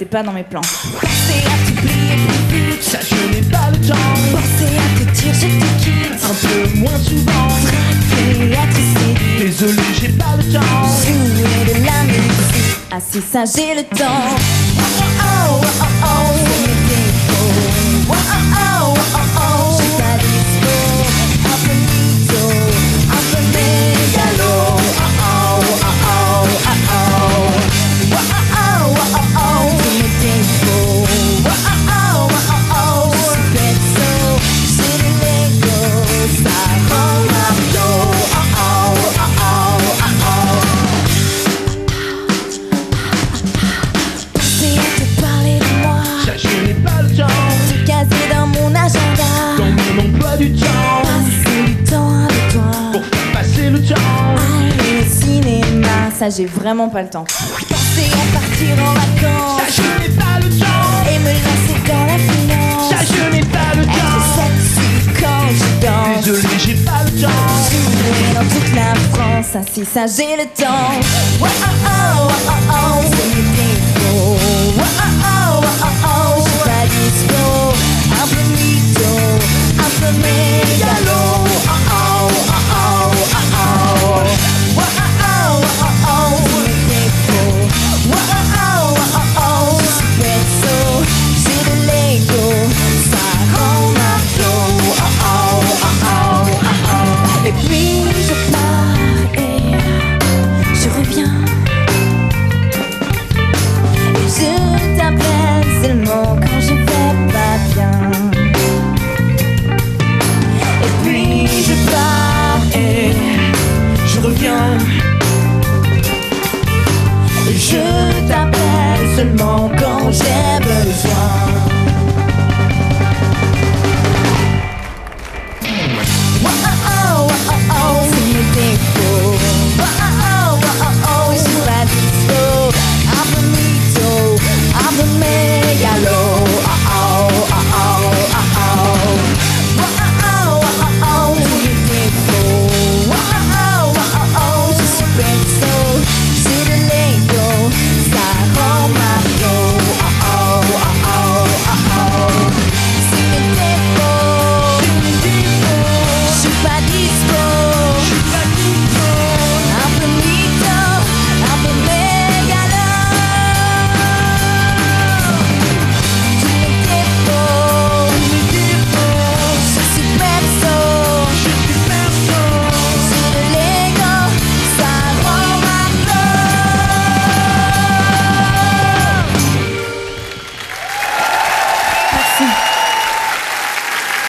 pas dans mes plans. Penser à t'oublier plus vite, Ça je n'ai pas le temps. penser à te dire je te quitte, Un peu moins souvent. traquer, être séduit, Désolé, j'ai pas le temps. jouer de la musique. Ah si, ça j'ai le temps. Oh oh oh oh oh, c'est mes défauts. Oh oh oh oh oh, je suis pas dispo. Un peu mytho, un peu mégalo. Oh oh oh oh oh oh. Oh oh oh oh oh, c'est mes défauts. Oh oh oh oh oh, je suis perso. J'ai de l'ego, ça rend marteau. Oh oh oh oh oh oh. Penser à te parler de moi, Ça je n'ai pas le temps. te caser dans mon agenda. Dans mon emploi du temps. Passer du temps avec toi, Pour faire passer le temps. aller au cinéma. Ça j'ai vraiment pas le temps. Penser à partir en Ça vacances je n'ai pas le temps. et me lancer dans la finance. Ça je n'ai pas le Être temps. sexy quand je danse. Désolé, j'ai pas le temps. Jouer dans toute la France. Ça si, ça j'ai le temps. Oh oh oh oh oh, c'est mes défauts. Oh oh oh oh oh, je suis pas dispo. Un peu mytho, un peu mégalo. Oh oh oh oh oh oh. Oh oh oh oh oh, c'est mes défauts. Oh oh oh oh oh, je suis perso. J'ai de l'ego, ça rend marteau. Oh oh oh oh oh oh. Et puis je pars et je reviens. Et je t'appelle seulement quand je vais pas bien. Et puis je pars et Je reviens. je t'appelle seulement quand j'ai besoin.